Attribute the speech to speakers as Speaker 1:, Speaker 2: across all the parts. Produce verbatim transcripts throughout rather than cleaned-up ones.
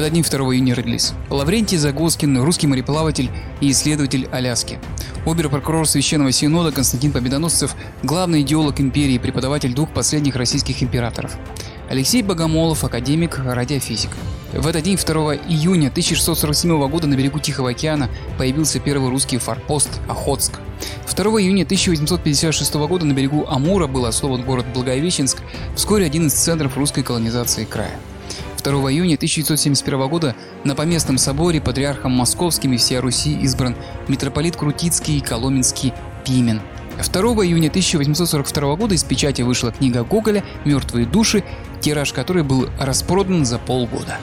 Speaker 1: этот день второго июня родились Лаврентий Загоскин, русский мореплаватель и исследователь Аляски. Обер-прокурор Священного Синода Константин Победоносцев, главный идеолог империи и преподаватель двух последних российских императоров. Алексей Богомолов, академик, радиофизик. В этот день второго июня тысяча шестьсот сорок седьмого года на берегу Тихого океана появился первый русский форпост Охотск. второго июня тысяча восемьсот пятьдесят шестого года на берегу Амура был основан город Благовещенск, вскоре один из центров русской колонизации края. второго июня тысяча девятьсот семьдесят первого года на Поместном соборе патриархом Московским и всея Руси избран митрополит Крутицкий и Коломенский Пимен. второго июня тысяча восемьсот сорок второго года из печати вышла книга Гоголя «Мертвые души», тираж которой был распродан за полгода.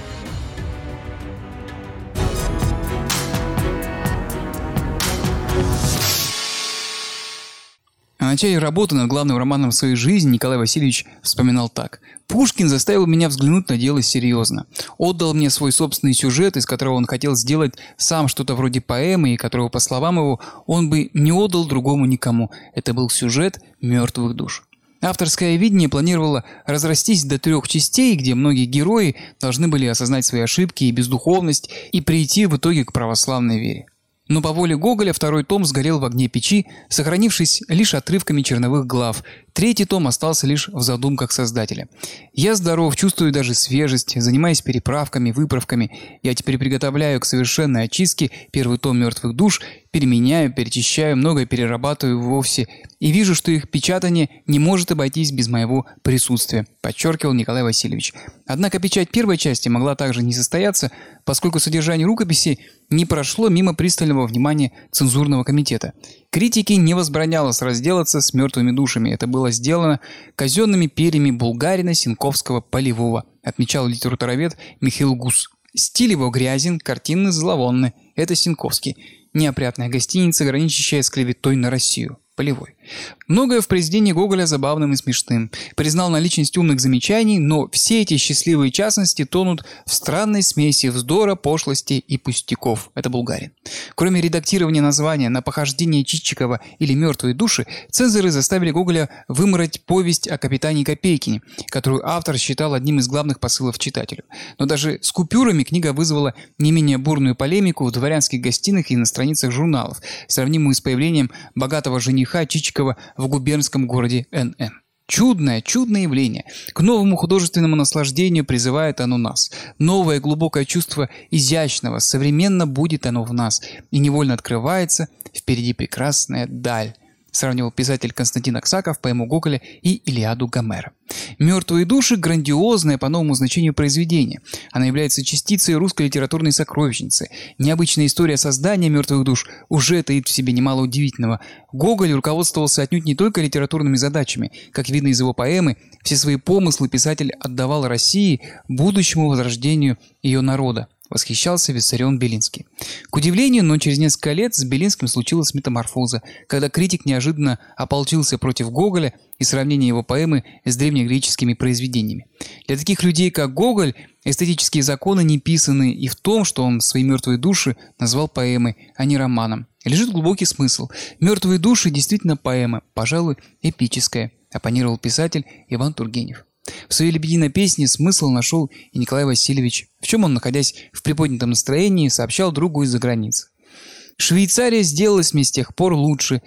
Speaker 1: О начале работы над главным романом в своей жизни Николай Васильевич вспоминал так. «Пушкин заставил меня взглянуть на дело серьезно. Отдал мне свой собственный сюжет, из которого он хотел сделать сам что-то вроде поэмы, и которого, по словам его, он бы не отдал другому никому. Это был сюжет «Мертвых душ». Авторское видение планировало разрастись до трех частей, где многие герои должны были осознать свои ошибки и бездуховность и прийти в итоге к православной вере. Но по воле Гоголя второй том сгорел в огне печи, сохранившись лишь отрывками черновых глав. Третий том остался лишь в задумках создателя. Я здоров, чувствую даже свежесть, занимаюсь переправками, выправками. Я теперь приготовляю к совершенной очистке первый том «Мертвых душ», переменяю, перечищаю, многое перерабатываю вовсе. И вижу, что их печатание не может обойтись без моего присутствия, подчеркивал Николай Васильевич. Однако печать первой части могла также не состояться, поскольку содержание рукописи не прошло мимо пристального внимания цензурного комитета. Критике не возбранялось разделаться с мертвыми душами. Это было сделано казенными перьями Булгарина, Сенковского, Полевого, отмечал литературовед Михаил Гус. Стиль его грязен, картины зловонны. Это Сенковский. Неопрятная гостиница, граничащая с клеветой на Россию. Полевой. Многое в произведении Гоголя забавным и смешным. Признал наличность умных замечаний, но все эти счастливые частности тонут в странной смеси вздора, пошлости и пустяков. Это Булгарин. Кроме редактирования названия на похождение Чичикова или «Мертвые души», цензоры заставили Гоголя вымороть повесть о капитане Копейкине, которую автор считал одним из главных посылов читателю. Но даже с купюрами книга вызвала не менее бурную полемику в дворянских гостиных и на страницах журналов, сравнимую с появлением богатого жениха Чичикова в губернском городе Н Н. Чудное, чудное явление. К новому художественному наслаждению призывает оно нас. Новое глубокое чувство изящного, современно будет оно в нас. И невольно открывается впереди прекрасная даль. Сравнивал писатель Константин Аксаков поэму Гоголя и Илиаду Гомера. «Мертвые души» – грандиозное по новому значению произведение. Она является частицей русской литературной сокровищницы. Необычная история создания «Мертвых душ» уже таит в себе немало удивительного. Гоголь руководствовался отнюдь не только литературными задачами. Как видно из его поэмы, все свои помыслы писатель отдавал России, будущему возрождению ее народа. Восхищался Виссарион Белинский. К удивлению, но через несколько лет с Белинским случилась метаморфоза, когда критик неожиданно ополчился против Гоголя и сравнения его поэмы с древнегреческими произведениями. Для таких людей, как Гоголь, эстетические законы не писаны и в том, что он свои мертвые души назвал поэмой, а не романом. Лежит глубокий смысл. «Мертвые души» действительно поэма, пожалуй, эпическая, оппонировал писатель Иван Тургенев. В своей «Лебединой песне» смысл нашел и Николай Васильевич, в чем он, находясь в приподнятом настроении, сообщал другу из-за границы. «Швейцария сделалась мне с тех пор лучше,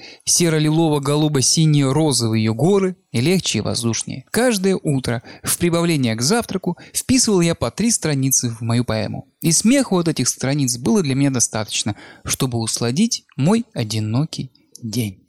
Speaker 1: серо-лилово-голубо-синие розовые ее горы и легче и воздушнее. Каждое утро в прибавление к завтраку вписывал я по три страницы в мою поэму. И смеху от этих страниц было для меня достаточно, чтобы усладить мой одинокий день».